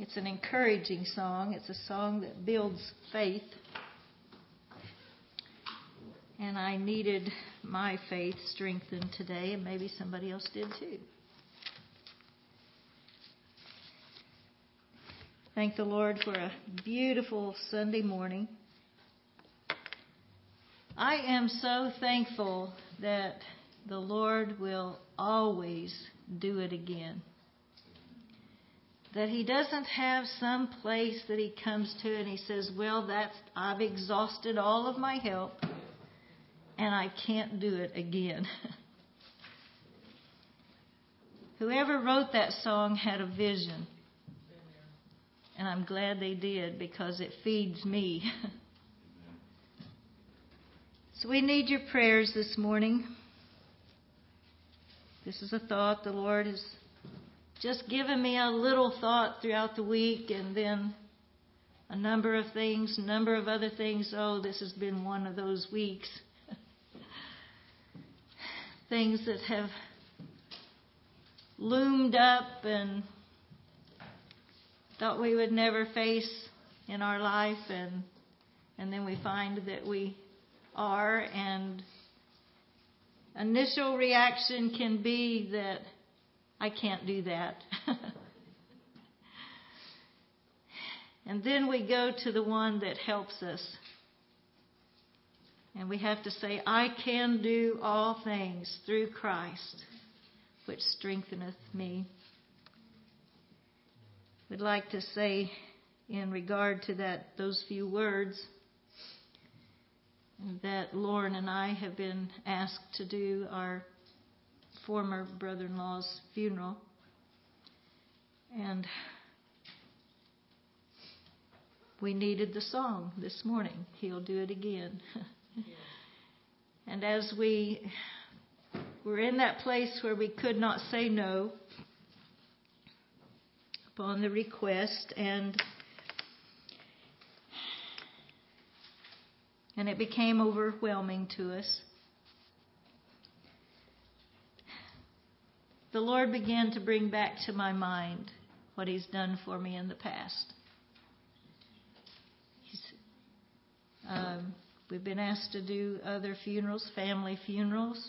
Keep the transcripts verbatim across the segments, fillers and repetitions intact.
It's an encouraging song. It's a song that builds faith. And I needed my faith strengthened today, and maybe somebody else did too. Thank the Lord for a beautiful Sunday morning. I am so thankful that the Lord will always do it again. That He doesn't have some place that He comes to and He says, well, that's I've exhausted all of my help and I can't do it again. Whoever wrote that song had a vision. And I'm glad they did, because it feeds me. So we need your prayers this morning. This is a thought the Lord has just given me, a little thought throughout the week, and then a number of things, a number of other things. Oh, this has been one of those weeks. Things that have loomed up and thought we would never face in our life, and and then we find that we are, and initial reaction can be that I can't do that. And then we go to the one that helps us, and we have to say, I can do all things through Christ, which strengtheneth me. Would like to say, in regard to that, those few words, that Lauren and I have been asked to do our former brother-in-law's funeral. And we needed the song this morning, He'll Do It Again. And as we were in that place where we could not say no upon the request, and and it became overwhelming to us, the Lord began to bring back to my mind what He's done for me in the past. He's, um, we've been asked to do other funerals, family funerals,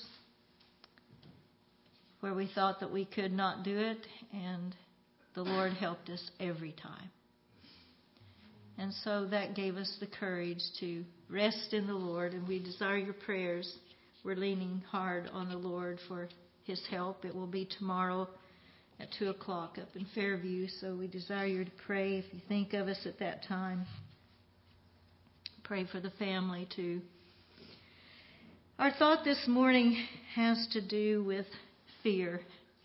where we thought that we could not do it, and the Lord helped us every time. And so that gave us the courage to rest in the Lord, and we desire your prayers. We're leaning hard on the Lord for His help. It will be tomorrow at two o'clock up in Fairview, so we desire you to pray if you think of us at that time. Pray for the family too. Our thought this morning has to do with fear.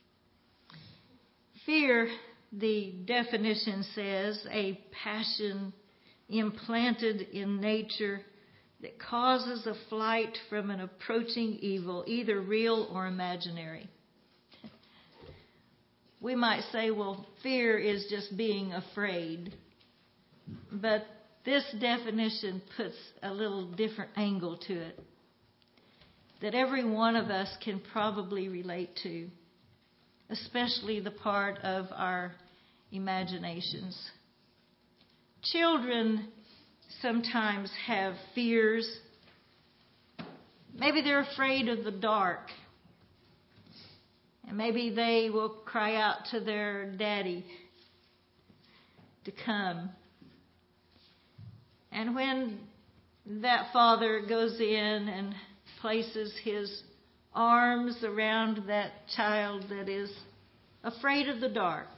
Fear, the definition says, a passion implanted in nature that causes a flight from an approaching evil, either real or imaginary. We might say, well, fear is just being afraid. But this definition puts a little different angle to it, that every one of us can probably relate to, especially the part of our imaginations. Children sometimes have fears. Maybe they're afraid of the dark. And maybe they will cry out to their daddy to come. And when that father goes in and places his arms around that child that is afraid of the dark,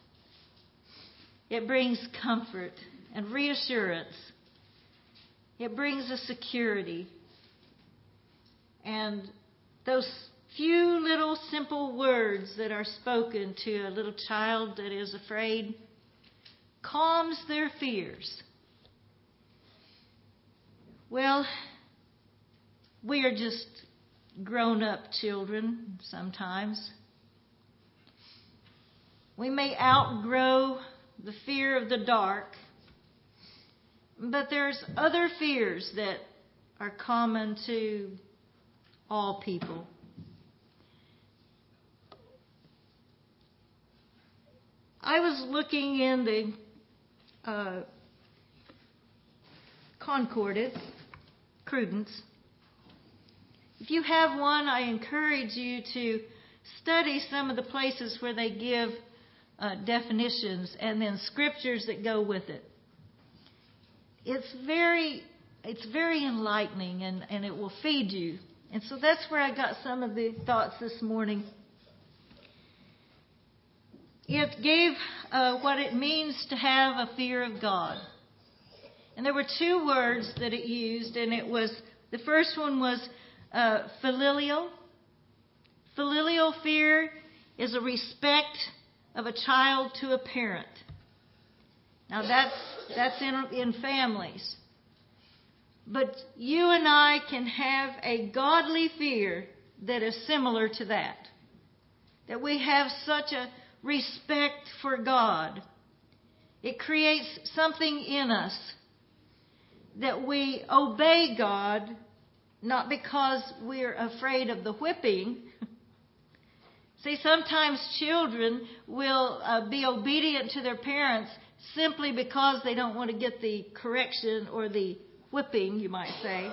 it brings comfort and reassurance. It brings a security. And those few little simple words that are spoken to a little child that is afraid calms their fears. Well, we are just grown-up children sometimes. We may outgrow the fear of the dark, but there's other fears that are common to all people. I was looking in the uh, concordance, Crudence. If you have one, I encourage you to study some of the places where they give uh, definitions and then scriptures that go with it. It's very, it's very enlightening, and, and it will feed you. And so that's where I got some of the thoughts this morning. It gave uh, what it means to have a fear of God. And there were two words that it used, and it was, the first one was uh, filial. Filial fear is a respect of a child to a parent. Now that's that's in in families. But you and I can have a godly fear that is similar to that. That we have such a respect for God. It creates something in us that we obey God, not because we're afraid of the whipping. See, sometimes children will uh, be obedient to their parents simply because they don't want to get the correction or the whipping, you might say.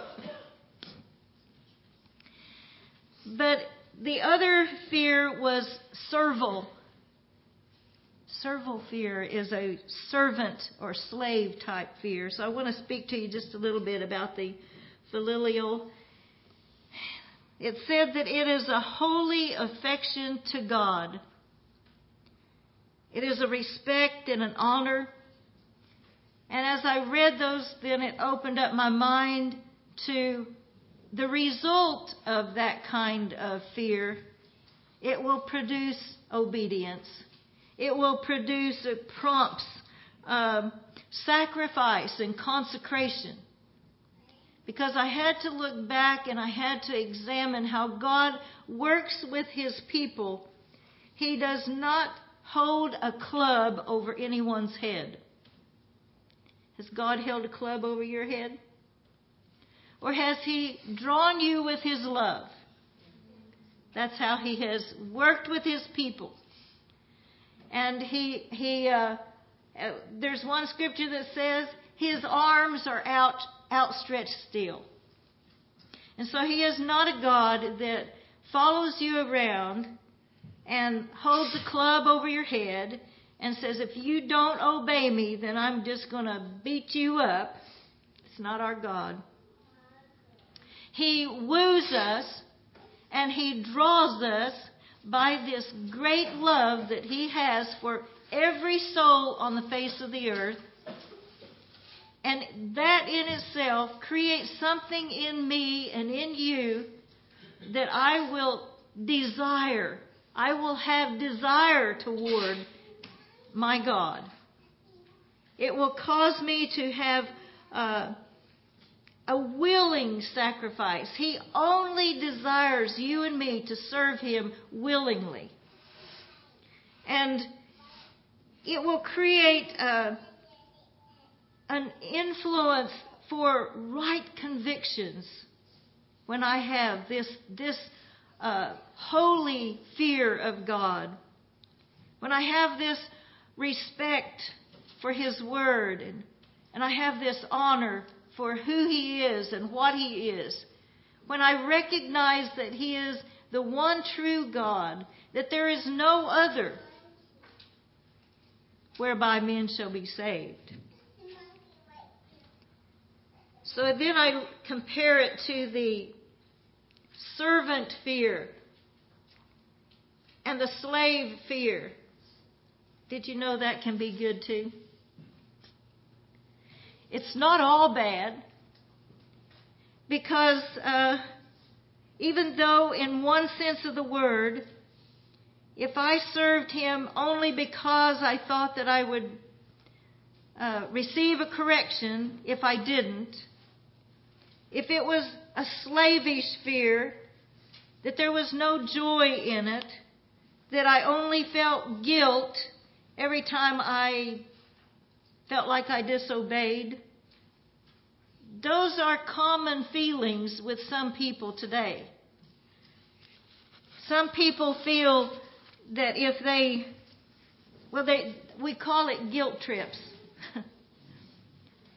But the other fear was servile. Servile fear is a servant or slave type fear. So I want to speak to you just a little bit about the filial. It said that it is a holy affection to God. It is a respect and an honor. And as I read those, then it opened up my mind to the result of that kind of fear. It will produce obedience. It will produce, it prompts um, sacrifice and consecration. Because I had to look back and I had to examine how God works with His people. He does not hold a club over anyone's head. Has God held a club over your head? Or has He drawn you with His love? That's how He has worked with His people. And He, he, uh, uh, there's one scripture that says His arms are out, outstretched still. And so He is not a God that follows you around and holds a club over your head and says, if you don't obey me, then I'm just going to beat you up. It's not our God. He woos us and He draws us by this great love that He has for every soul on the face of the earth. And that in itself creates something in me and in you that I will desire. I will have desire toward my God. It will cause me to have uh, a willing sacrifice. He only desires you and me to serve Him willingly. And it will create uh, an influence for right convictions when I have this, this uh, holy fear of God. When I have this respect for His Word, and, and I have this honor for who He is and what He is. When I recognize that He is the one true God, that there is no other whereby men shall be saved. So then I compare it to the servant fear and the slave fear. Did you know that can be good too? It's not all bad, because uh, even though in one sense of the word, if I served Him only because I thought that I would uh, receive a correction if I didn't, if it was a slavish fear, that there was no joy in it, that I only felt guilt every time I felt like I disobeyed. Those are common feelings with some people today. Some people feel that if they, well, they, we call it guilt trips.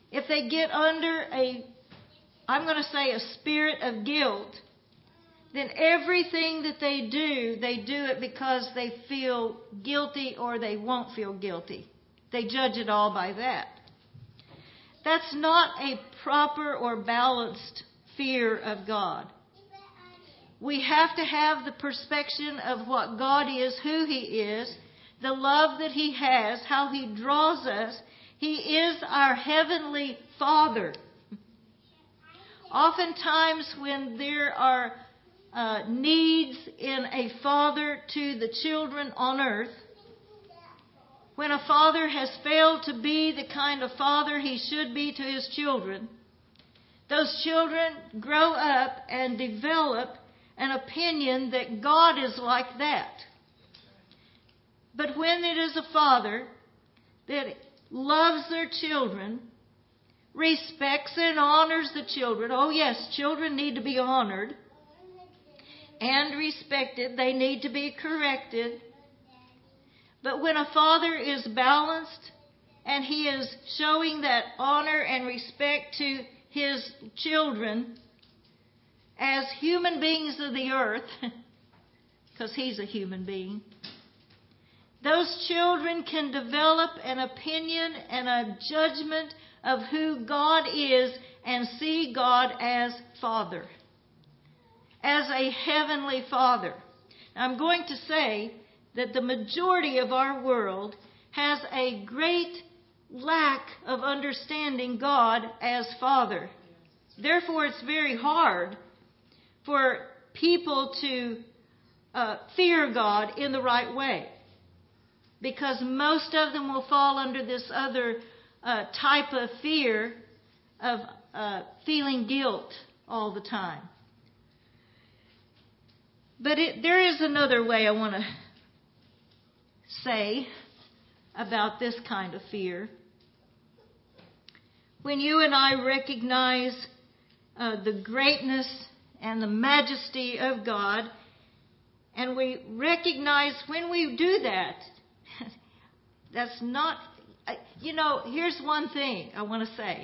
if they get under a, I'm going to say a spirit of guilt, then everything that they do, they do it because they feel guilty or they won't feel guilty. They judge it all by that. That's not a proper or balanced fear of God. We have to have the perspective of what God is, who He is, the love that He has, how He draws us. He is our Heavenly Father. Oftentimes when there are uh, needs in a father to the children on earth, when a father has failed to be the kind of father he should be to his children, those children grow up and develop an opinion that God is like that. But when it is a father that loves their children, respects and honors the children, oh yes, children need to be honored and respected. They need to be corrected. But when a father is balanced and he is showing that honor and respect to his children as human beings of the earth, because he's a human being, those children can develop an opinion and a judgment of who God is and see God as Father, as a Heavenly Father. I'm going to say that the majority of our world has a great lack of understanding God as Father. Therefore, it's very hard for people to uh, fear God in the right way, because most of them will fall under this other uh, type of fear of uh, feeling guilt all the time. But it, there is another way I want to say about this kind of fear. When you and I recognize uh, the greatness and the majesty of God, and we recognize when we do that, that's not, you know, here's one thing I want to say.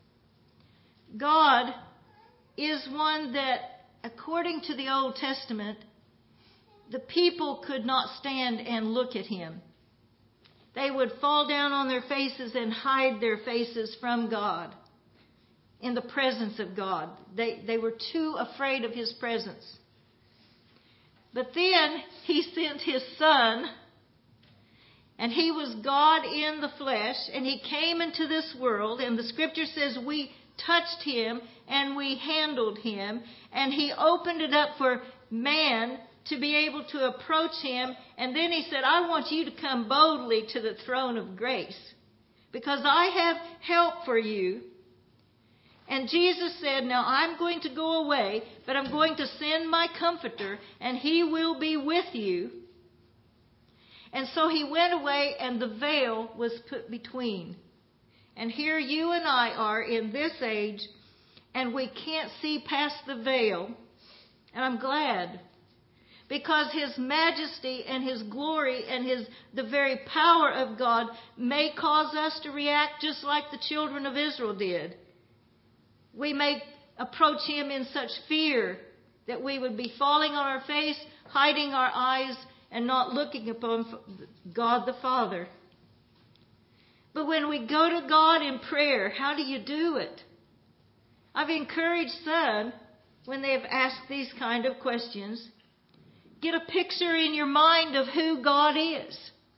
God is one that, according to the Old Testament, the people could not stand and look at Him. They would fall down on their faces and hide their faces from God, in the presence of God. They, they were too afraid of His presence. But then He sent His Son, and He was God in the flesh, and He came into this world, and the Scripture says we touched Him and we handled Him, and He opened it up for man to be able to approach Him. And then He said, I want you to come boldly to the throne of grace, because I have help for you. And Jesus said, now I'm going to go away, but I'm going to send my Comforter, and He will be with you. And so He went away, and the veil was put between. And here you and I are in this age, and we can't see past the veil. And I'm glad, because His majesty and His glory and His the very power of God may cause us to react just like the children of Israel did. We may approach Him in such fear that we would be falling on our face, hiding our eyes, and not looking upon God the Father. But when we go to God in prayer, how do you do it? I've encouraged some, when they've asked these kind of questions, get a picture in your mind of who God is.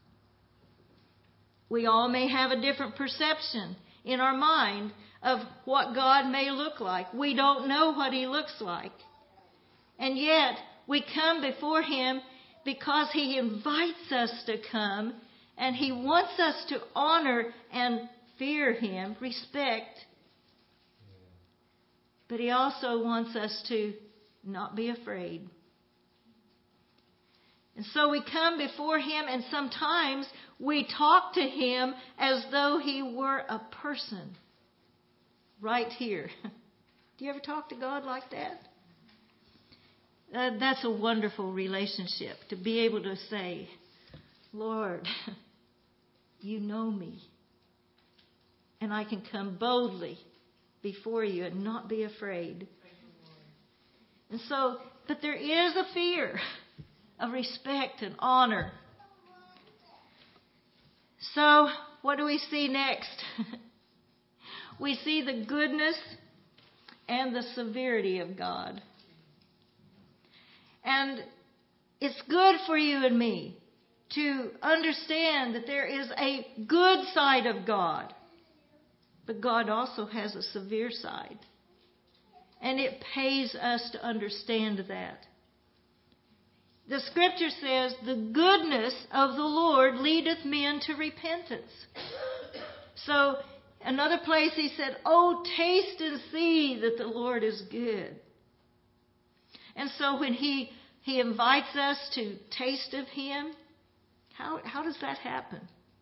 We all may have a different perception in our mind of what God may look like. We don't know what He looks like. And yet, we come before Him because He invites us to come, and He wants us to honor and fear Him, respect. But He also wants us to not be afraid. And so we come before Him, and sometimes we talk to Him as though He were a person right here. Do you ever talk to God like that? Uh, that's a wonderful relationship, to be able to say, Lord, You know me. And I can come boldly before you and not be afraid. And so, but there is a fear of respect and honor. So, what do we see next? We see the goodness and the severity of God. And it's good for you and me to understand that there is a good side of God. But God also has a severe side. And it pays us to understand that. The scripture says, the goodness of the Lord leadeth men to repentance. So, another place he said, oh, taste and see that the Lord is good. And so when he, he invites us to taste of him, how, how does that happen?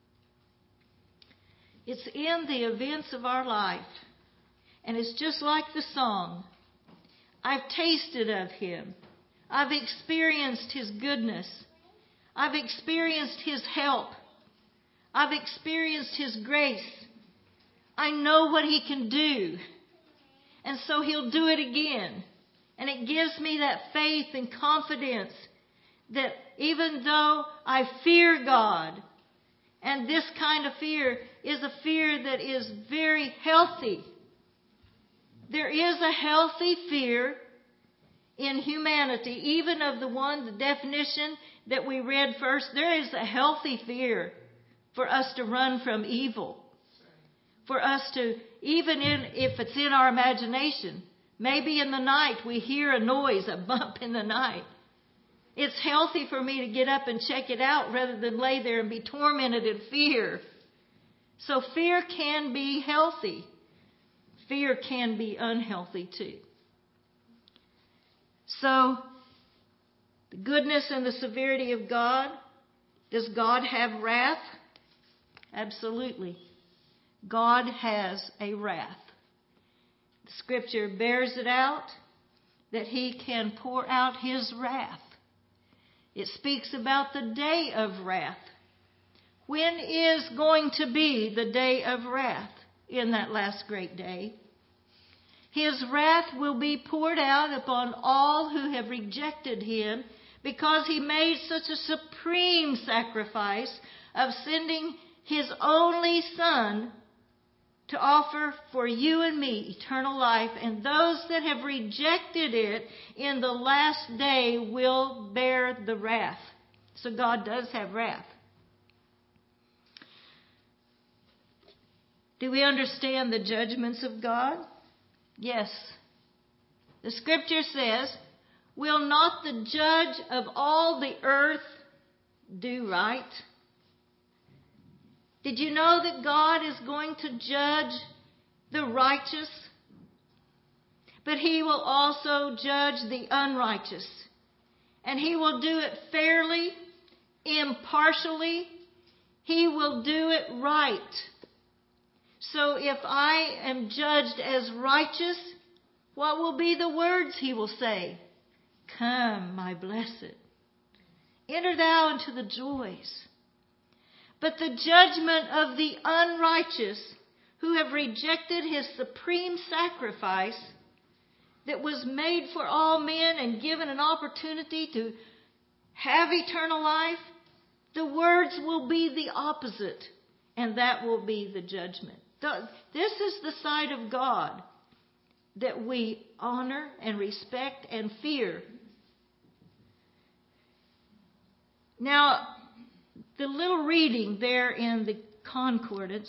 It's in the events of our life. And it's just like the song. I've tasted of him. I've experienced his goodness. I've experienced his help. I've experienced his grace. I know what he can do. And so he'll do it again. And it gives me that faith and confidence that even though I fear God, and this kind of fear is a fear that is very healthy. There is a healthy fear in humanity, even of the one, the definition that we read first. There is a healthy fear for us to run from evil. For us to, even in, if it's in our imagination, maybe in the night we hear a noise, a bump in the night. It's healthy for me to get up and check it out rather than lay there and be tormented in fear. So fear can be healthy. Fear can be unhealthy too. So, the goodness and the severity of God. Does God have wrath? Absolutely. God has a wrath. The scripture bears it out that he can pour out his wrath. It speaks about the day of wrath. When is going to be the day of wrath in that last great day? His wrath will be poured out upon all who have rejected him because he made such a supreme sacrifice of sending his only Son to offer for you and me eternal life. And those that have rejected it in the last day will bear the wrath. So God does have wrath. Do we understand the judgments of God? Yes. The scripture says, will not the judge of all the earth do right? Did you know that God is going to judge the righteous? But he will also judge the unrighteous. And he will do it fairly, impartially. He will do it right. So if I am judged as righteous, what will be the words he will say? Come, my blessed. Enter thou into the joys. But the judgment of the unrighteous who have rejected his supreme sacrifice that was made for all men and given an opportunity to have eternal life, the words will be the opposite, and that will be the judgment. This is the side of God that we honor and respect and fear. Now, the little reading there in the concordance,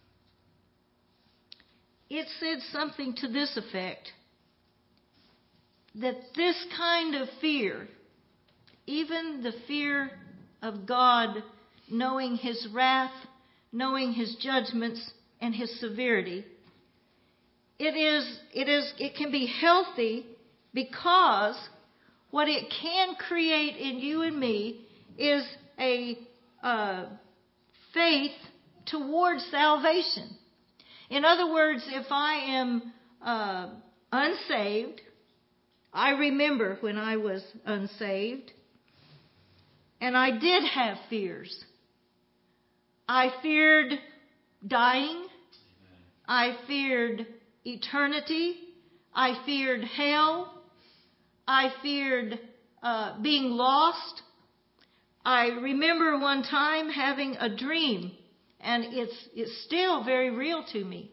it said something to this effect, that this kind of fear, even the fear of God, knowing his wrath, knowing his judgments and his severity, it is, it is, it can be healthy because what it can create in you and me is a uh, faith towards salvation. In other words, if I am uh, unsaved, I remember when I was unsaved, and I did have fears. I feared dying. I feared eternity. I feared hell. I feared uh, being lost. I remember one time having a dream, and it's it's still very real to me.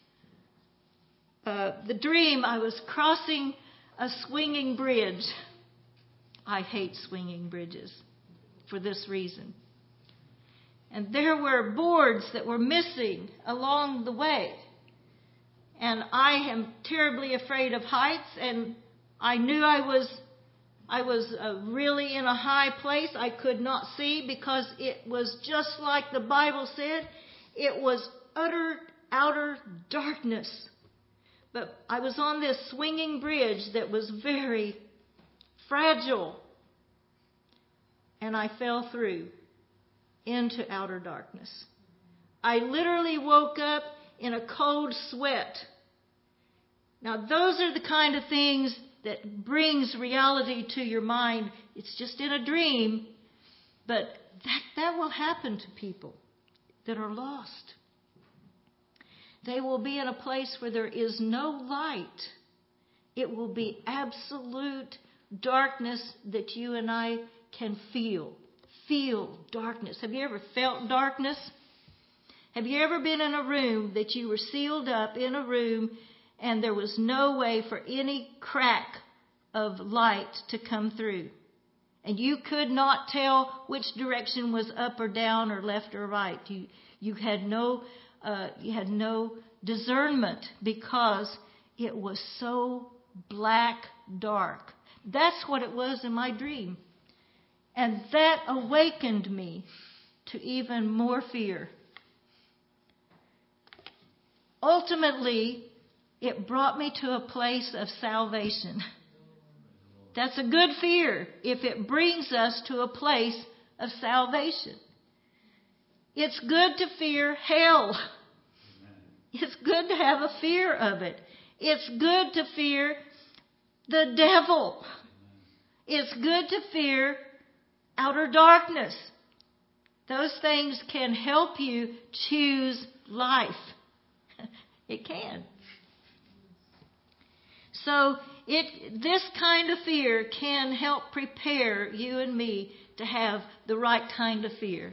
Uh, the dream, I was crossing a swinging bridge. I hate swinging bridges for this reason. And there were boards that were missing along the way. And I am terribly afraid of heights, and I knew I was I was uh, really in a high place. I could not see because it was just like the Bible said. It was utter, outer darkness. But I was on this swinging bridge that was very fragile. And I fell through into outer darkness. I literally woke up in a cold sweat. Now, those are the kind of things that brings reality to your mind. It's just in a dream, but that, that will happen to people that are lost. They will be in a place where there is no light. It will be absolute darkness that you and I can feel. Feel darkness. Have you ever felt darkness? Have you ever been in a room that you were sealed up in a room and there was no way for any crack of light to come through? And you could not tell which direction was up or down or left or right. You you had no uh, you had no discernment because it was so black dark. That's what it was in my dream. And that awakened me to even more fear. Ultimately, it brought me to a place of salvation. That's a good fear if it brings us to a place of salvation. It's good to fear hell. It's good to have a fear of it. It's good to fear the devil. It's good to fear outer darkness. Those things can help you choose life. It can. So it this kind of fear can help prepare you and me to have the right kind of fear.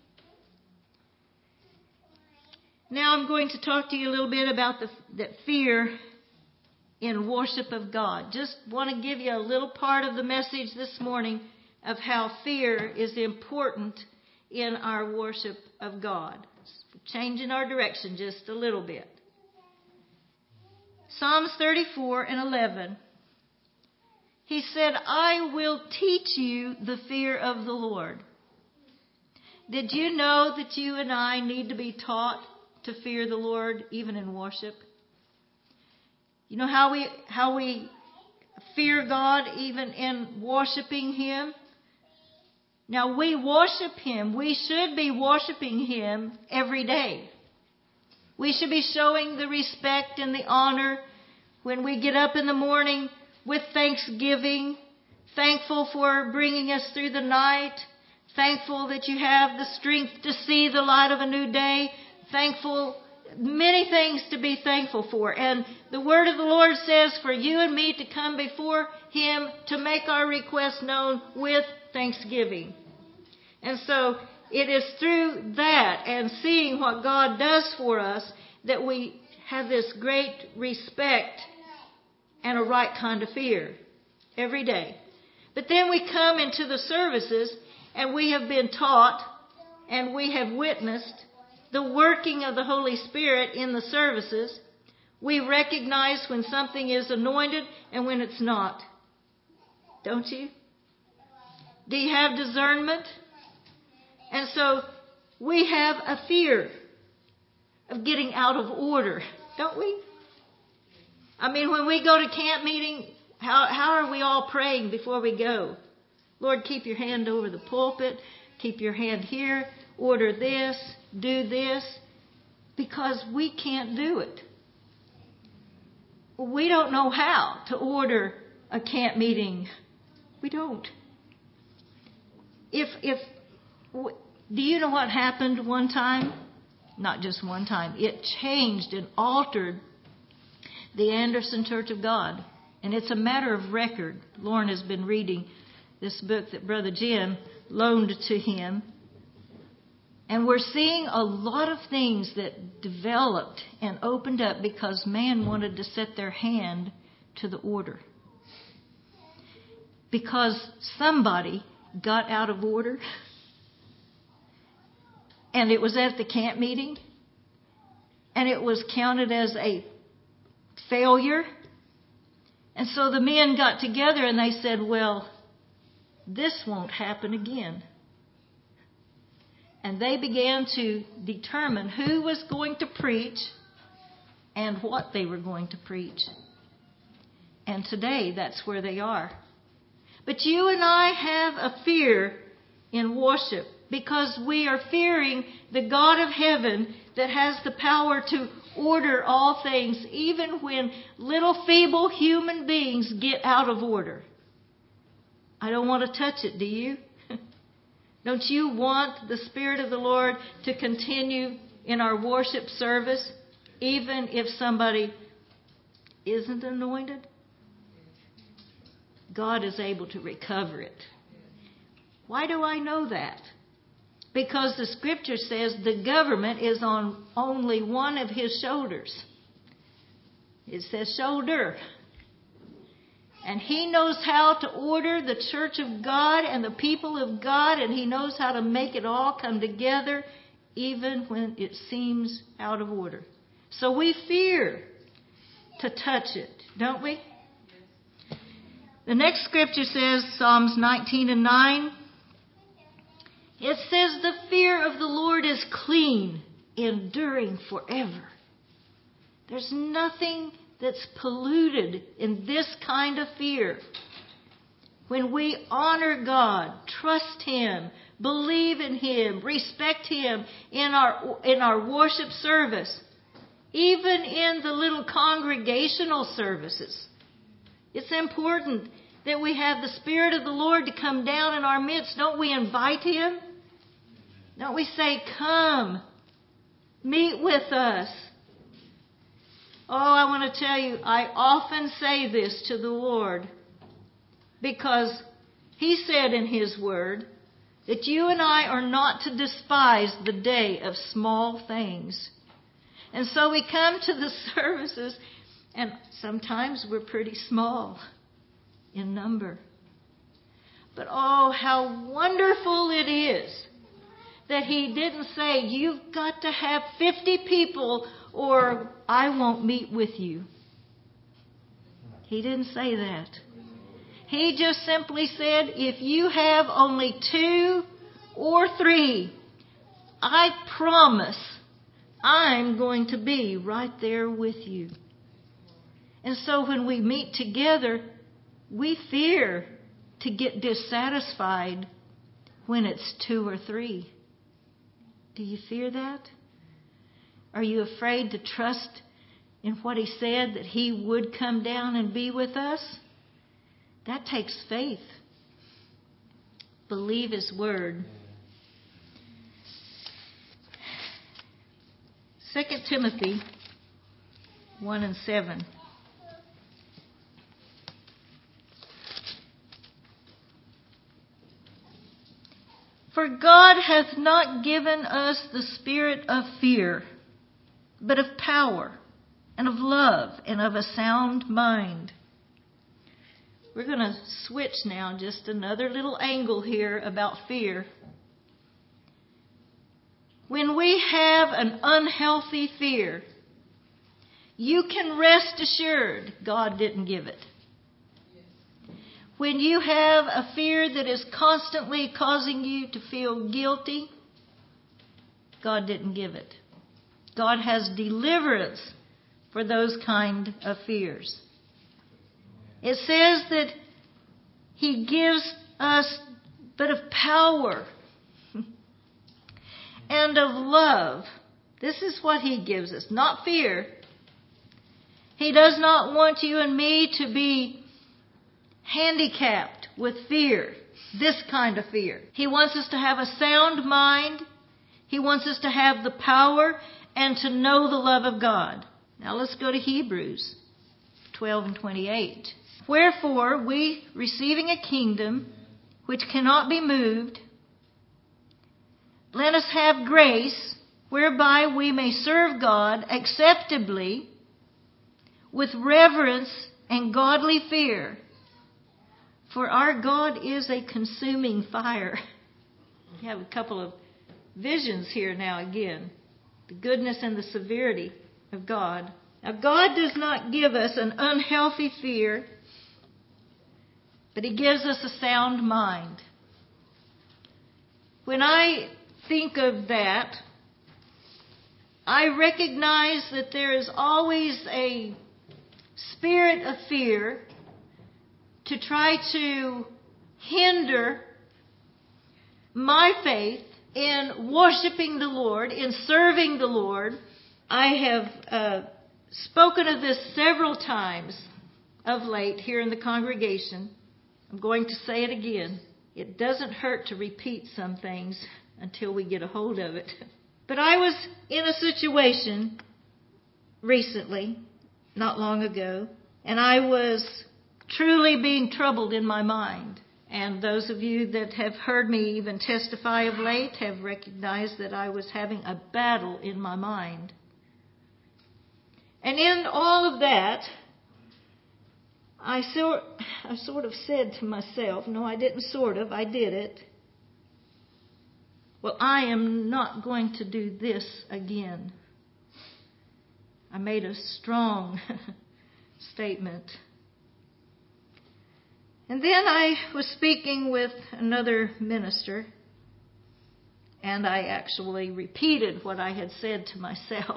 Now I'm going to talk to you a little bit about the that fear in worship of God. Just want to give you a little part of the message this morning of how fear is important in our worship of God. Changing our direction just a little bit. Psalms thirty-four and eleven. He said, I will teach you the fear of the Lord. Did you know that you and I need to be taught to fear the Lord even in worship? You know how we how we fear God even in worshiping Him? Now we worship Him. We should be worshiping Him every day. We should be showing the respect and the honor when we get up in the morning with thanksgiving, thankful for bringing us through the night, thankful that you have the strength to see the light of a new day, thankful, many things to be thankful for. And the word of the Lord says for you and me to come before Him to make our requests known with thanksgiving. And so it is through that and seeing what God does for us that we have this great respect and a right kind of fear every day. But then we come into the services and we have been taught and we have witnessed the working of the Holy Spirit in the services. We recognize when something is anointed and when it's not. Don't you? Do you have discernment? And so we have a fear of getting out of order, don't we? I mean, when we go to camp meeting, how, how are we all praying before we go? Lord, keep your hand over the pulpit. Keep your hand here. Order this. Do this. Because we can't do it. We don't know how to order a camp meeting. We don't. If, if, do you know what happened one time? not just one time. It changed and altered the Anderson Church of God. And it's a matter of record. Lauren has been reading this book that Brother Jim loaned to him. And we're seeing a lot of things that developed and opened up because man wanted to set their hand to the order. Because somebody got out of order. And it was at the camp meeting. And it was counted as a failure. And so the men got together and they said, well, this won't happen again. And they began to determine who was going to preach and what they were going to preach. And today, that's where they are. But you and I have a fear in worship because we are fearing the God of heaven that has the power to order all things, even when little feeble human beings get out of order. I don't want to touch it, do you? Don't you want the Spirit of the Lord to continue in our worship service, even if somebody isn't anointed? God is able to recover it. Why do I know that? Because the Scripture says the government is on only one of His shoulders. It says shoulder. And He knows how to order the church of God and the people of God, and He knows how to make it all come together, even when it seems out of order. So we fear to touch it, don't we? The next scripture says, Psalms nineteen and nine, it says, the fear of the Lord is clean, enduring forever. There's nothing that's polluted in this kind of fear. When we honor God, trust Him, believe in Him, respect Him in our, in our worship service, even in the little congregational services, it's important that we have the Spirit of the Lord to come down in our midst. Don't we invite Him? Don't we say, come, meet with us? Oh, I want to tell you, I often say this to the Lord because He said in His Word that you and I are not to despise the day of small things. And so we come to the services and sometimes we're pretty small in number. But oh, how wonderful it is that He didn't say, you've got to have fifty people or I won't meet with you. He didn't say that. He just simply said, if you have only two or three, I promise I'm going to be right there with you. And so when we meet together, we fear to get dissatisfied when it's two or three. Do you fear that? Are you afraid to trust in what He said, that He would come down and be with us? That takes faith. Believe His Word. Second Timothy one and seven. For God hath not given us the spirit of fear, but of power and of love and of a sound mind. We're going to switch now, just another little angle here about fear. When we have an unhealthy fear, you can rest assured God didn't give it. When you have a fear that is constantly causing you to feel guilty, God didn't give it. God has deliverance for those kind of fears. It says that He gives us but of power and of love. This is what He gives us, not fear. He does not want you and me to be handicapped with fear, this kind of fear. He wants us to have a sound mind. He wants us to have the power and to know the love of God. Now let's go to Hebrews twelve and twenty-eight. Wherefore we, receiving a kingdom which cannot be moved, let us have grace whereby we may serve God acceptably with reverence and godly fear. For our God is a consuming fire. We have a couple of visions here now again. The goodness and the severity of God. Now, God does not give us an unhealthy fear, but He gives us a sound mind. When I think of that, I recognize that there is always a spirit of fear to try to hinder my faith in worshiping the Lord, in serving the Lord. I have uh, spoken of this several times of late here in the congregation. I'm going to say it again. It doesn't hurt to repeat some things until we get a hold of it. But I was in a situation recently, not long ago, and I was truly being troubled in my mind. And those of you that have heard me even testify of late have recognized that I was having a battle in my mind. And in all of that, I sort, I sort of said to myself, no, I didn't sort of, I did it. Well, I am not going to do this again. I made a strong statement. And then I was speaking with another minister, and I actually repeated what I had said to myself.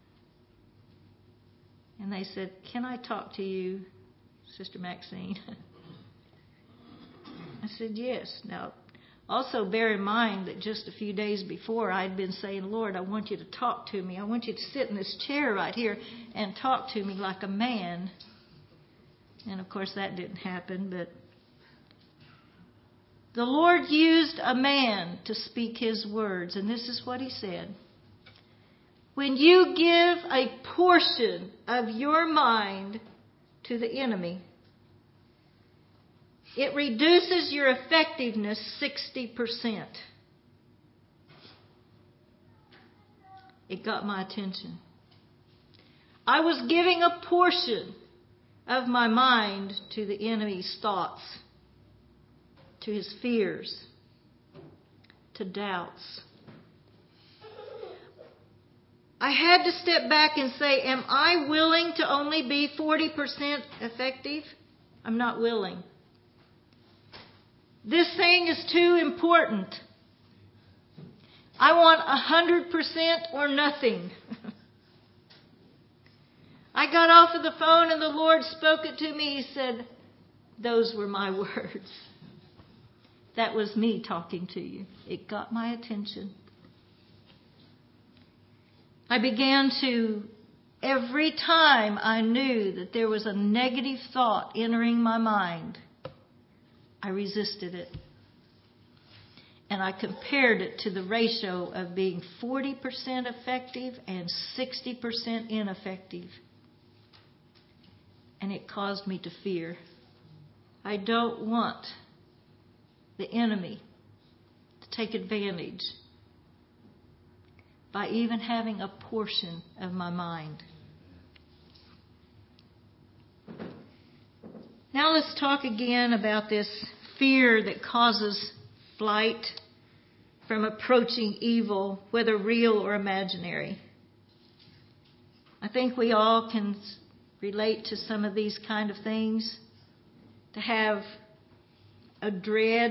And they said, "Can I talk to you, Sister Maxine?" I said, "Yes." Now, also bear in mind that just a few days before I'd been saying, "Lord, I want you to talk to me. I want you to sit in this chair right here and talk to me like a man." And of course that didn't happen, but the Lord used a man to speak His words, and this is what He said. When you give a portion of your mind to the enemy, it reduces your effectiveness sixty percent. It got my attention. I was giving a portion of my mind to the enemy's thoughts, to his fears, to doubts. I had to step back and say, am I willing to only be forty percent effective? I'm not willing. This thing is too important. I want one hundred percent or nothing. I got off of the phone and the Lord spoke it to me. He said, those were my words. That was me talking to you. It got my attention. I began to, every time I knew that there was a negative thought entering my mind, I resisted it. And I compared it to the ratio of being forty percent effective and sixty percent ineffective. And it caused me to fear. I don't want the enemy to take advantage by even having a portion of my mind. Now let's talk again about this fear that causes flight from approaching evil, whether real or imaginary. I think we all can relate to some of these kind of things. To have a dread,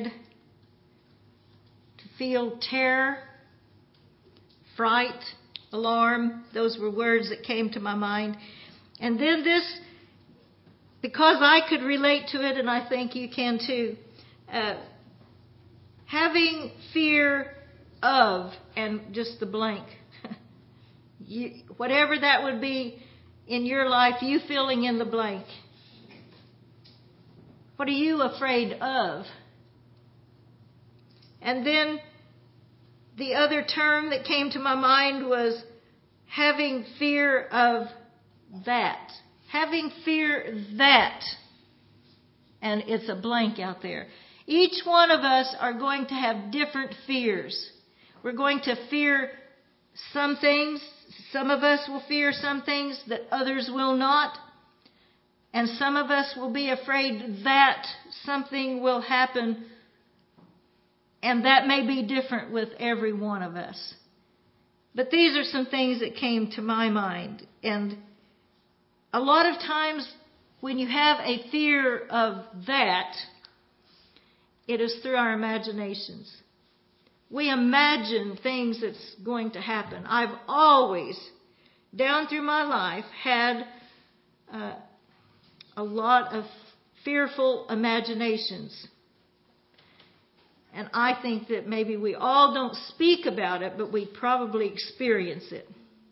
to feel terror, fright, alarm. Those were words that came to my mind. And then this, because I could relate to it, and I think you can too, uh, having fear of, and just the blank. you, whatever that would be in your life, you filling in the blank. What are you afraid of? And then the other term that came to my mind was having fear of that. Having fear that. And it's a blank out there. Each one of us are going to have different fears. We're going to fear some things. Some of us will fear some things that others will not. And some of us will be afraid that something will happen. And that may be different with every one of us. But these are some things that came to my mind. And a lot of times when you have a fear of that, it is through our imaginations. We imagine things that's going to happen. I've always, down through my life, had uh, a lot of fearful imaginations. And I think that maybe we all don't speak about it, but we probably experience it.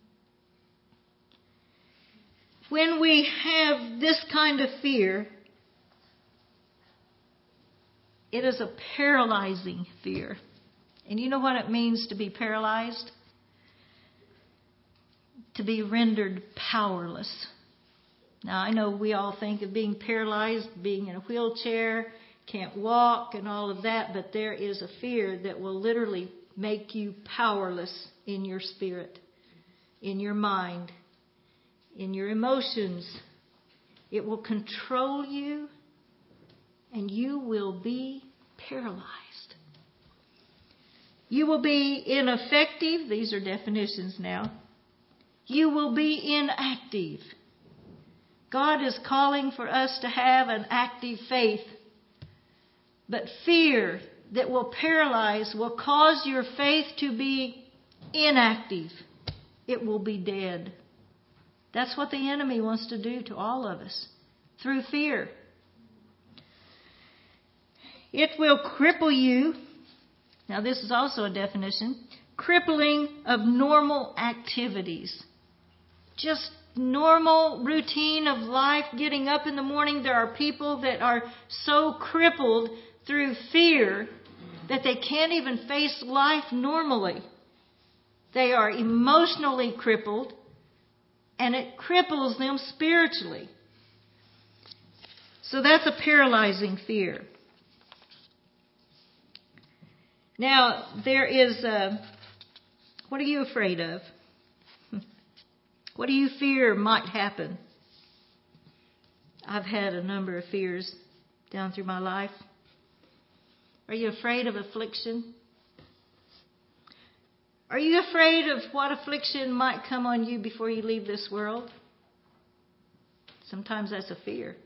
When we have this kind of fear, it is a paralyzing fear. And you know what it means to be paralyzed? To be rendered powerless. Now, I know we all think of being paralyzed, being in a wheelchair, can't walk and all of that, but there is a fear that will literally make you powerless in your spirit, in your mind, in your emotions. It will control you, and you will be paralyzed. You will be ineffective. These are definitions now. You will be inactive. God is calling for us to have an active faith. But fear that will paralyze will cause your faith to be inactive. It will be dead. That's what the enemy wants to do to all of us through fear. It will cripple you. Now, this is also a definition. Crippling of normal activities. Just normal routine of life, getting up in the morning. There are people that are so crippled through fear that they can't even face life normally. They are emotionally crippled, and it cripples them spiritually. So that's a paralyzing fear. Now, there is a, what are you afraid of? What do you fear might happen? I've had a number of fears down through my life. Are you afraid of affliction? Are you afraid of what affliction might come on you before you leave this world? Sometimes that's a fear.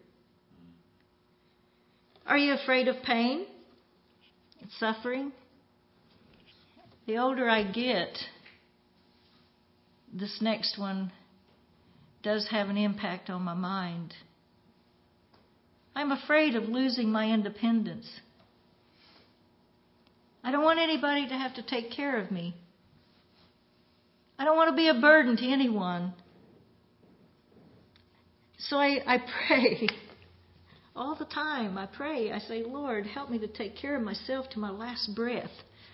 Are you afraid of pain and suffering? The older I get, this next one does have an impact on my mind. I'm afraid of losing my independence. I don't want anybody to have to take care of me. I don't want to be a burden to anyone. So I, I pray all the time. I pray. I say, Lord, help me to take care of myself to my last breath.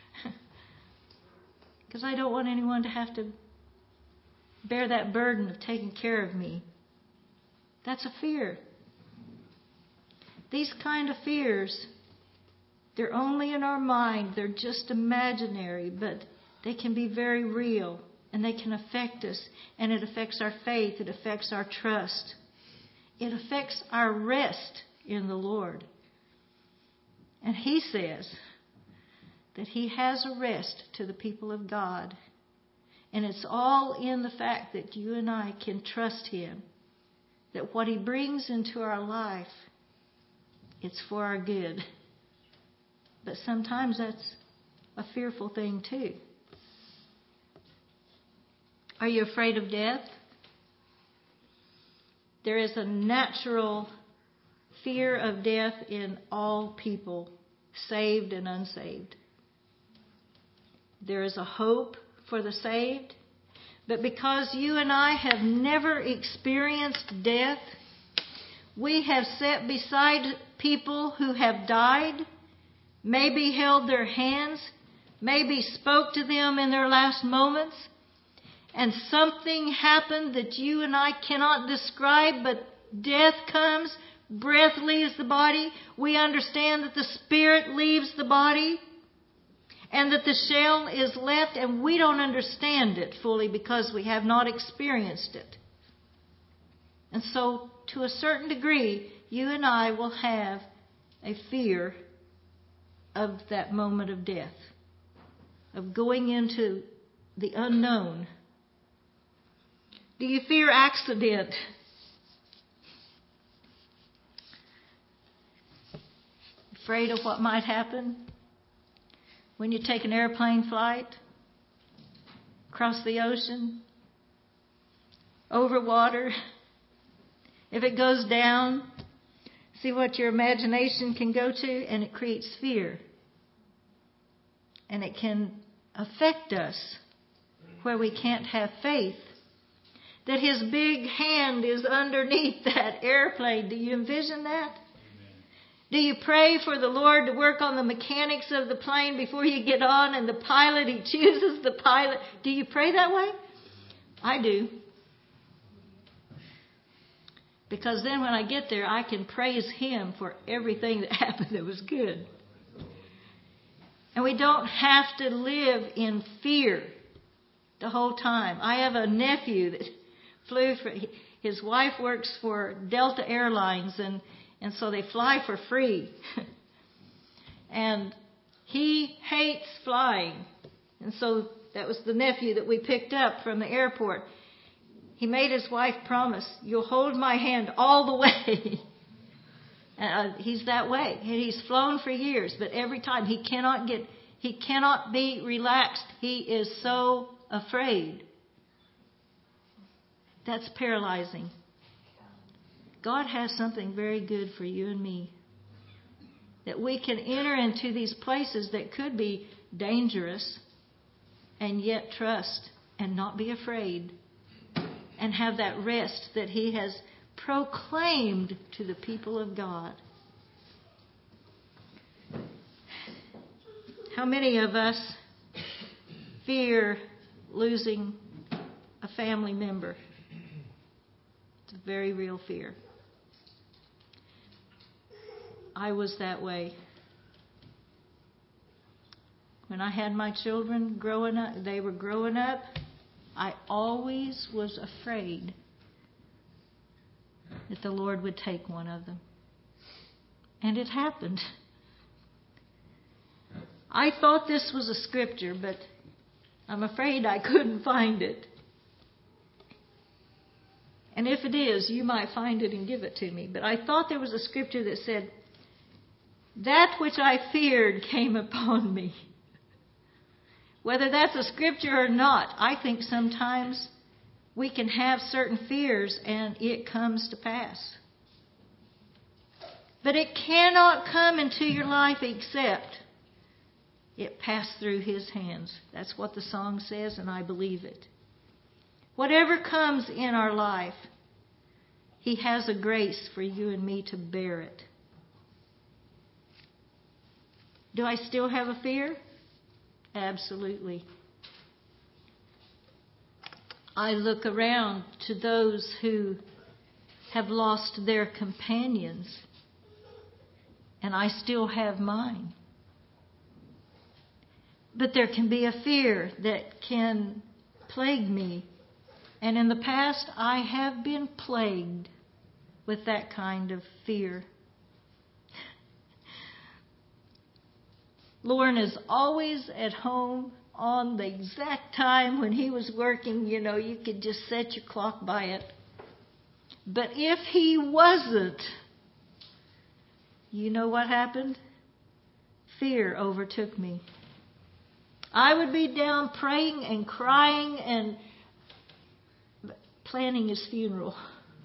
Because I don't want anyone to have to bear that burden of taking care of me. That's a fear. These kind of fears, they're only in our mind. They're just imaginary, but they can be very real, and they can affect us, and it affects our faith. It affects our trust. It affects our rest in the Lord. And He says that He has a rest to the people of God. And it's all in the fact that you and I can trust Him. That what He brings into our life, it's for our good. But sometimes that's a fearful thing too. Are you afraid of death? There is a natural fear of death in all people, saved and unsaved. There is a hope for the saved, but because you and I have never experienced death, we have sat beside people who have died, maybe held their hands, maybe spoke to them in their last moments, and something happened that you and I cannot describe, but death comes, breath leaves the body. We understand that the spirit leaves the body, and that the shell is left, and we don't understand it fully because we have not experienced it. And so, to a certain degree, you and I will have a fear of that moment of death, of going into the unknown. Do you fear accident? Afraid of what might happen when you take an airplane flight across the ocean, over water? If it goes down, see what your imagination can go to, and it creates fear. And it can affect us where we can't have faith that His big hand is underneath that airplane. Do you envision that? Amen. Do you pray for the Lord to work on the mechanics of the plane before you get on, and the pilot, He chooses the pilot? Do you pray that way? I do. Because then when I get there, I can praise Him for everything that happened that was good. And we don't have to live in fear the whole time. I have a nephew that flew for, his wife works for Delta Airlines, and, and so they fly for free. And he hates flying. And so that was the nephew that we picked up from the airport. He made his wife promise, "You'll hold my hand all the way." And uh, he's that way. And he's flown for years, but every time he cannot get, he cannot be relaxed. He is so afraid. That's paralyzing. God has something very good for you and me. That we can enter into these places that could be dangerous and yet trust and not be afraid. And have that rest that He has proclaimed to the people of God. How many of us fear losing a family member? It's a very real fear. I was that way. When I had my children growing up, they were growing up, I always was afraid that the Lord would take one of them. And it happened. I thought this was a scripture, but I'm afraid I couldn't find it. And if it is, you might find it and give it to me. But I thought there was a scripture that said, "That which I feared came upon me." Whether that's a scripture or not, I think sometimes we can have certain fears and it comes to pass. But it cannot come into your life except it passed through His hands. That's what the song says, and I believe it. Whatever comes in our life, He has a grace for you and me to bear it. Do I still have a fear? Absolutely. I look around to those who have lost their companions, and I still have mine. But there can be a fear that can plague me. And in the past, I have been plagued with that kind of fear. Lauren is always at home on the exact time when he was working. You know, you could just set your clock by it. But if he wasn't, you know what happened? Fear overtook me. I would be down praying and crying and planning his funeral.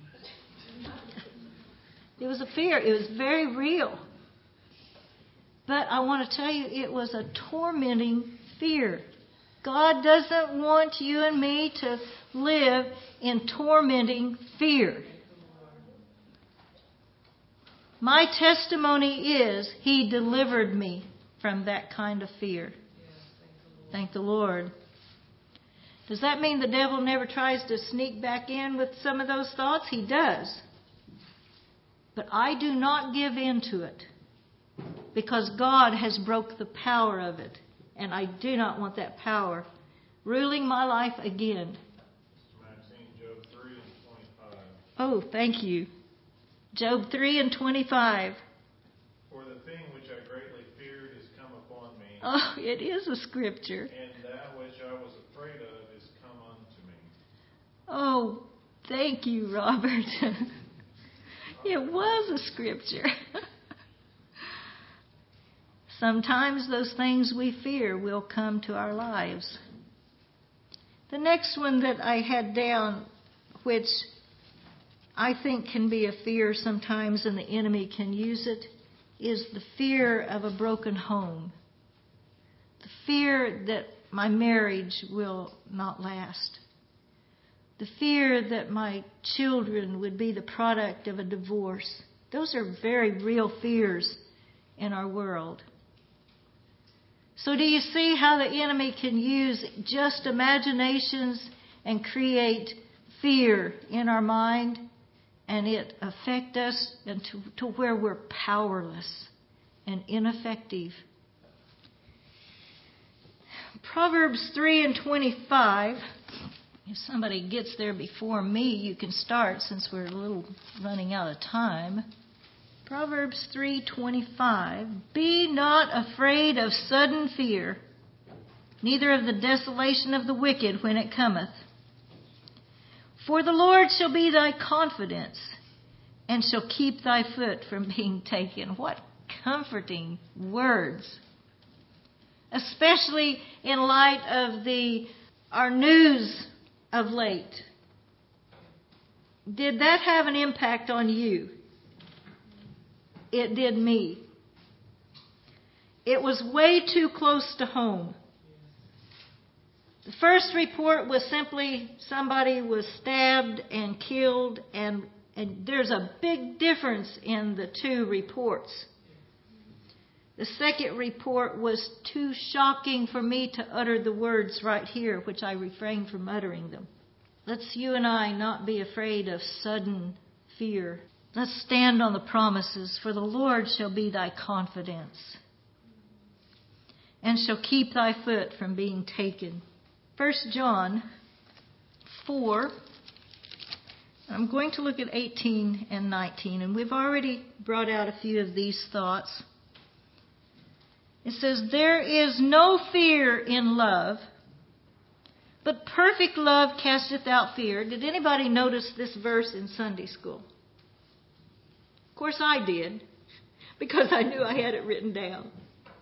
It was a fear. It was very real. But I want to tell you, it was a tormenting fear. God doesn't want you and me to live in tormenting fear. My testimony is He delivered me from that kind of fear. Thank the Lord. Does that mean the devil never tries to sneak back in with some of those thoughts? He does. But I do not give in to it, because God has broke the power of it. And I do not want that power ruling my life again. Maxine, Job three and twenty-five. Oh, thank you. Job three and twenty-five. For the thing which I greatly feared is come upon me. Oh, it is a scripture. And that which I was afraid of is come unto me. Oh, thank you, Robert. It was a scripture. Sometimes those things we fear will come to our lives. The next one that I had down, which I think can be a fear sometimes and the enemy can use it, is the fear of a broken home. The fear that my marriage will not last. The fear that my children would be the product of a divorce. Those are very real fears in our world. So do you see how the enemy can use just imaginations and create fear in our mind, and it affect us into, to where we're powerless and ineffective? Proverbs three and twenty-five. If somebody gets there before me, you can start since we're a little running out of time. Proverbs three twenty-five. Be not afraid of sudden fear, neither of the desolation of the wicked when it cometh. For the Lord shall be thy confidence, and shall keep thy foot from being taken. What comforting words. Especially in light of the our news of late. Did that have an impact on you? It did me. It was way too close to home. The first report was simply somebody was stabbed and killed, and, and there's a big difference in the two reports. The second report was too shocking for me to utter the words right here, which I refrained from uttering them. Let's you and I not be afraid of sudden fear. Let's stand on the promises, for the Lord shall be thy confidence, and shall keep thy foot from being taken. First John four, I'm going to look at eighteen and nineteen, and we've already brought out a few of these thoughts. It says, there is no fear in love, but perfect love casteth out fear. Did anybody notice this verse in Sunday school? Of course I did, because I knew I had it written down.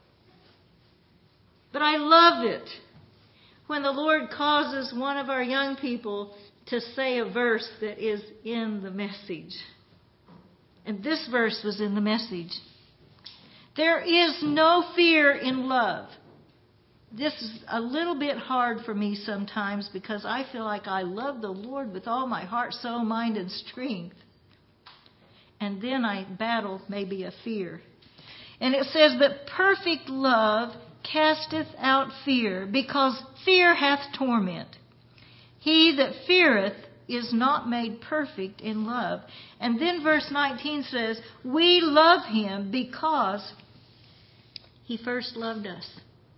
But I love it when the Lord causes one of our young people to say a verse that is in the Message. And this verse was in the Message. There is no fear in love. This is a little bit hard for me sometimes because I feel like I love the Lord with all my heart, soul, mind, and strength. And then I battle maybe a fear. And it says, but perfect love casteth out fear, because fear hath torment. He that feareth is not made perfect in love. And then verse nineteen says, we love him because he first loved us.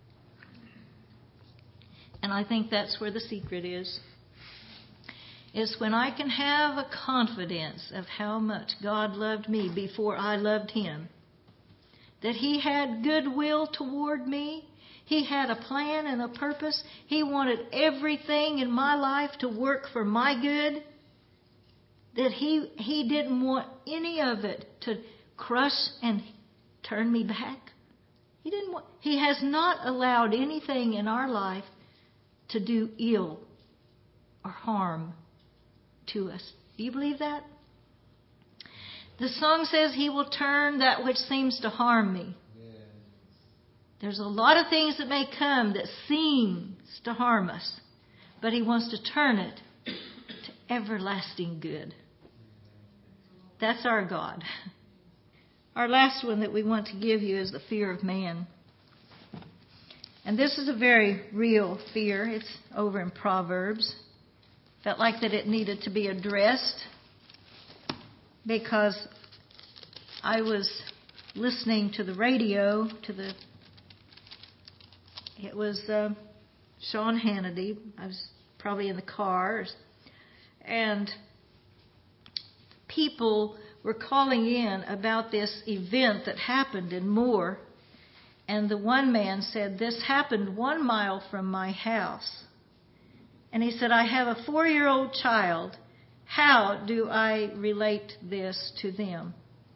And I think that's where the secret is. Is when I can have a confidence of how much God loved me before I loved him. That he had goodwill toward me. He had a plan and a purpose. He wanted everything in my life to work for my good. That he, he didn't want any of it to crush and turn me back. He didn't want, he has not allowed anything in our life to do ill or harm to us. Do you believe that? The song says he will turn that which seems to harm me. Yes. There's a lot of things that may come that seems to harm us, but he wants to turn it to everlasting good. That's our God. Our last one that we want to give you is the fear of man. And this is a very real fear. It's over in Proverbs. Felt like that it needed to be addressed because I was listening to the radio, to the, it was uh, Sean Hannity. I was probably in the car, and people were calling in about this event that happened in Moore. And the one man said, this happened one mile from my house. And he said, I have a four-year-old child. How do I relate this to them?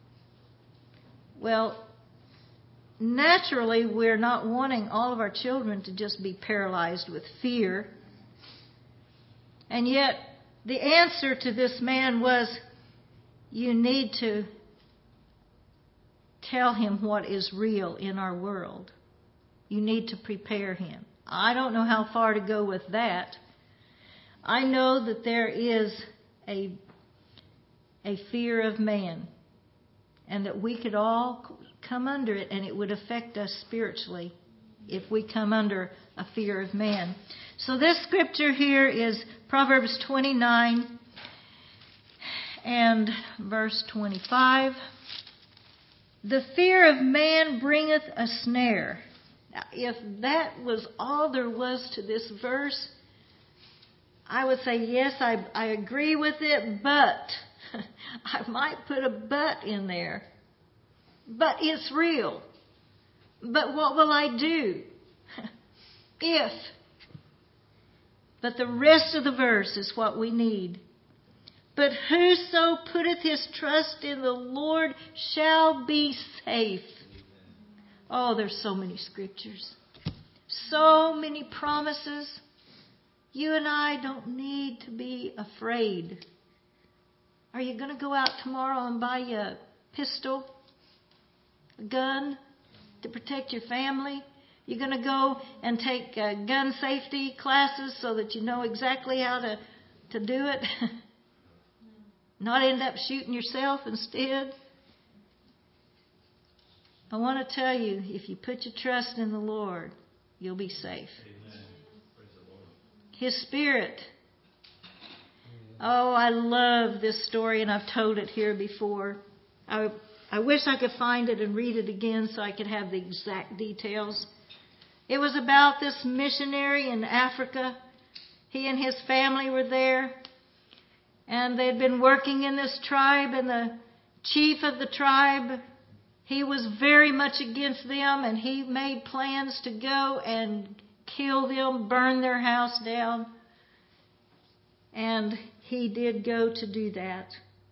Well, naturally, we're not wanting all of our children to just be paralyzed with fear. And yet, the answer to this man was, you need to tell him what is real in our world. You need to prepare him. I don't know how far to go with that. I know that there is a, a fear of man, and that we could all come under it, and it would affect us spiritually if we come under a fear of man. So this scripture here is Proverbs twenty-nine and verse twenty-five. The fear of man bringeth a snare. Now, if that was all there was to this verse, I would say, yes, I, I agree with it, but I might put a but in there. But it's real. But what will I do? If. But the rest of the verse is what we need. But whoso putteth his trust in the Lord shall be safe. Oh, there's so many scriptures. So many promises. You and I don't need to be afraid. Are you going to go out tomorrow and buy a pistol, a gun to protect your family? You're going to go and take uh, gun safety classes so that you know exactly how to, to do it? Not end up shooting yourself instead? I want to tell you, if you put your trust in the Lord, you'll be safe. His Spirit. Oh, I love this story, and I've told it here before. I, I wish I could find it and read it again so I could have the exact details. It was about this missionary in Africa. He and his family were there, and they'd been working in this tribe, and the chief of the tribe, he was very much against them, and he made plans to go and kill them, burn their house down. And he did go to do that.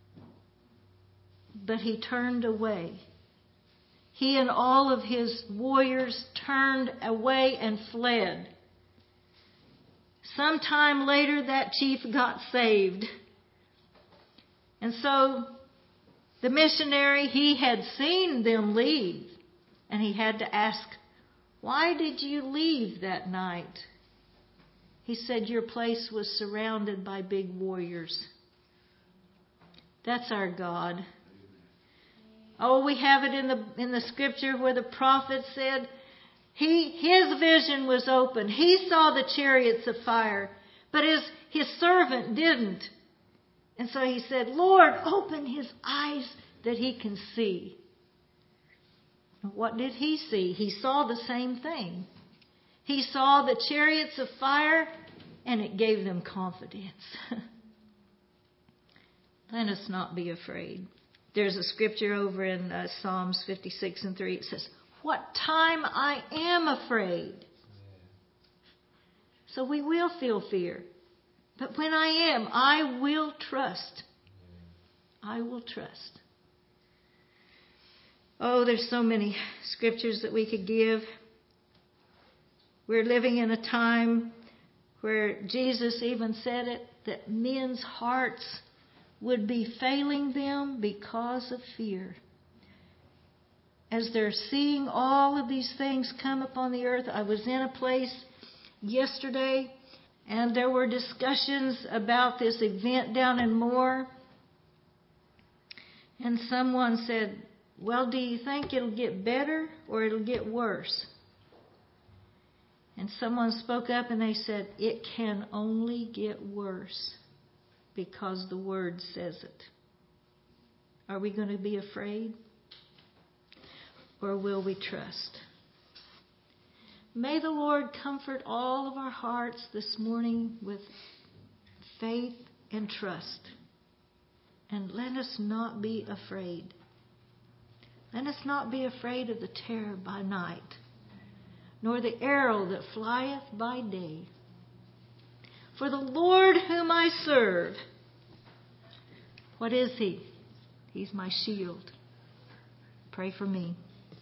But he turned away. He and all of his warriors turned away and fled. Sometime later, that chief got saved. And so the missionary, he had seen them leave. And he had to ask, why did you leave that night? He said, your place was surrounded by big warriors. That's our God. Oh, we have it in the in the scripture where the prophet said, he his vision was open. He saw the chariots of fire, but his, his servant didn't. And so he said, Lord, open his eyes that he can see. What did he see? He saw the same thing. He saw the chariots of fire, and it gave them confidence. Let us not be afraid. There's a scripture over in uh, Psalms fifty-six and three. It says, what time I am afraid. So we will feel fear. But when I am, I will trust. I will trust. Oh, there's so many scriptures that we could give. We're living in a time where Jesus even said it, that men's hearts would be failing them because of fear. As they're seeing all of these things come upon the earth, I was in a place yesterday, and there were discussions about this event down in Moore. And someone said, well, do you think it'll get better or it'll get worse? And someone spoke up and they said, it can only get worse because the Word says it. Are we going to be afraid? Or will we trust? May the Lord comfort all of our hearts this morning with faith and trust. And let us not be afraid. Let us not be afraid of the terror by night, nor the arrow that flieth by day. For the Lord whom I serve, what is He? He's my shield. Pray for me.